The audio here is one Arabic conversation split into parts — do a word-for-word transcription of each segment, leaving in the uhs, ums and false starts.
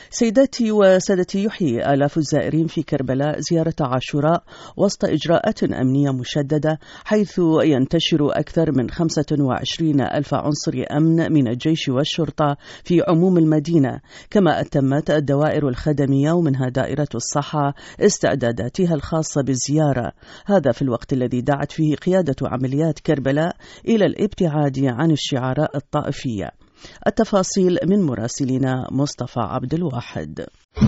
سيداتي وسادتي، يحيي آلاف الزائرين في كربلاء زيارة عاشوراء وسط إجراءات أمنية مشددة، حيث ينتشر أكثر من خمسة وعشرين ألف عنصر أمن من الجيش والشرطة في عموم المدينة، كما أتمت الدوائر الخدمية ومنها دائرة الصحة استعداداتها الخاصة بالزيارة، هذا في الوقت الذي دعت فيه قيادة عمليات كربلاء إلى الابتعاد عن الشعارات الطائفية. التفاصيل من مراسلنا مصطفى عبد الواحد.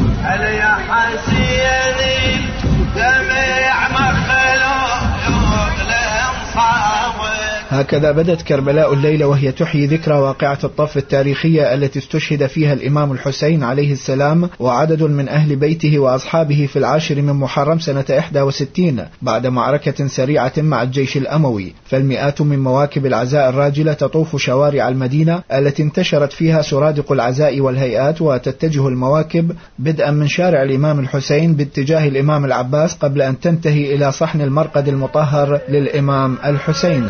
هكذا بدت كربلاء الليلة وهي تحيي ذكرى واقعة الطف التاريخية التي استشهد فيها الإمام الحسين عليه السلام وعدد من أهل بيته وأصحابه في العاشر من محرم سنة إحدى وستين بعد معركة سريعة مع الجيش الأموي، فالمئات من مواكب العزاء الراجلة تطوف شوارع المدينة التي انتشرت فيها سرادق العزاء والهيئات، وتتجه المواكب بدءا من شارع الإمام الحسين باتجاه الإمام العباس قبل أن تنتهي إلى صحن المرقد المطهر للإمام الحسين.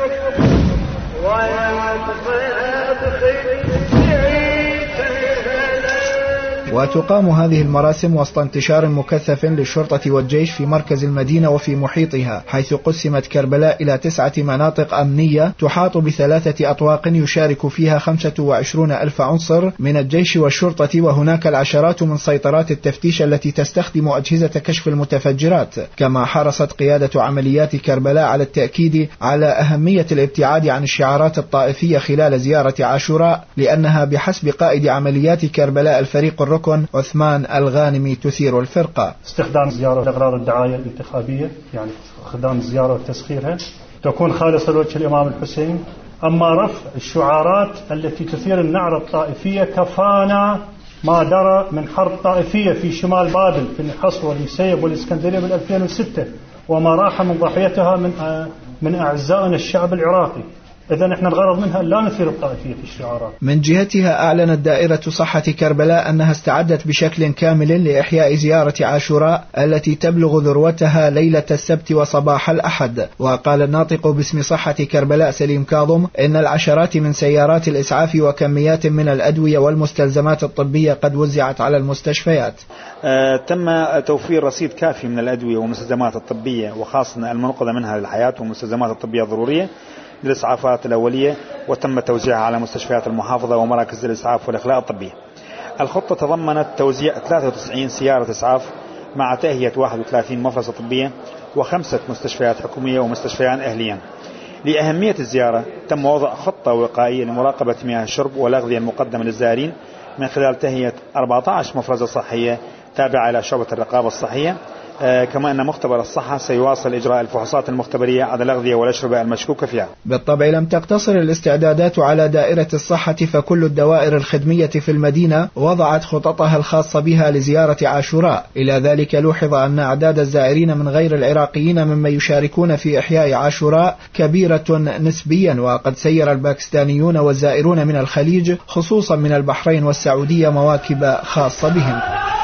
وتقام هذه المراسم وسط انتشار مكثف للشرطة والجيش في مركز المدينة وفي محيطها، حيث قسمت كربلاء إلى تسعة مناطق أمنية تحاط بثلاثة أطواق يشارك فيها خمسة وعشرون ألف عنصر من الجيش والشرطة، وهناك العشرات من سيطرات التفتيش التي تستخدم أجهزة كشف المتفجرات. كما حرصت قيادة عمليات كربلاء على التأكيد على أهمية الابتعاد عن الشعارات الطائفية خلال زيارة عاشوراء، لأنها بحسب قائد عمليات كربلاء الفريق الركن عثمان الغانمي تثير الفرقة. استخدام زيارة لأغراض الدعاية الانتخابية، يعني استخدام الزيارة وتسخيرها، تكون خالصة لوجه الإمام الحسين. أما رفع الشعارات التي تثير النعرة الطائفية، كفانا ما درى من حرب طائفية في شمال بابل في الحصر واليسيب والإسكندرية بال ألفين وستة، وما راح من ضحيتها من من أعزائنا الشعب العراقي. إذن إحنا الغرض منها لا نثير الطائفية في الشعارات. من جهتها أعلنت دائرة صحة كربلاء أنها استعدت بشكل كامل لإحياء زيارة عاشوراء التي تبلغ ذروتها ليلة السبت وصباح الأحد. وقال الناطق باسم صحة كربلاء سليم كاظم إن العشرات من سيارات الإسعاف وكميات من الأدوية والمستلزمات الطبية قد وزعت على المستشفيات. آه تم توفير رصيد كافي من الأدوية والمستلزمات الطبية، وخاصة المنقذة منها للحياة والمستلزمات الطبية الضرورية للإسعافات الأولية، وتم توزيعها على مستشفيات المحافظة ومراكز الإسعاف والإخلاء الطبية. الخطة تضمنت توزيع ثلاثة وتسعين سيارة إسعاف مع تأهية واحد وثلاثين مفرزة طبية وخمسة مستشفيات حكومية ومستشفيان أهليا. لأهمية الزيارة تم وضع خطة وقائية لمراقبة مياه الشرب والأغذية المقدمة للزائرين من خلال تهيئة أربعة عشر مفرزة صحية تابعة إلى شعبة الرقابة الصحية. آه كما أن مختبر الصحة سيواصل إجراء الفحوصات المختبرية على الأغذية والأشربة المشكوكة فيها. بالطبع لم تقتصر الاستعدادات على دائرة الصحة، فكل الدوائر الخدمية في المدينة وضعت خططها الخاصة بها لزيارة عاشوراء. إلى ذلك لوحظ أن أعداد الزائرين من غير العراقيين ممن يشاركون في إحياء عاشوراء كبيرة نسبيا، وقد سير الباكستانيون والزائرون من الخليج خصوصا من البحرين والسعودية مواكب خاصة بهم.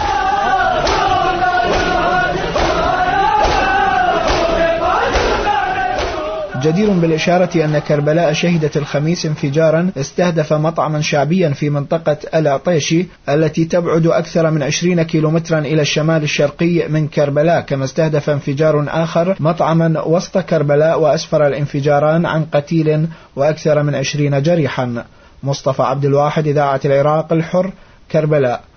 جدير بالإشارة أن كربلاء شهدت الخميس انفجارا استهدف مطعما شعبيا في منطقة العطيشي التي تبعد أكثر من عشرين كيلومترا إلى الشمال الشرقي من كربلاء، كما استهدف انفجار آخر مطعما وسط كربلاء وأسفر الانفجاران عن قتيل وأكثر من عشرين جريحا. مصطفى عبد الواحد، إذاعة العراق الحر، كربلاء.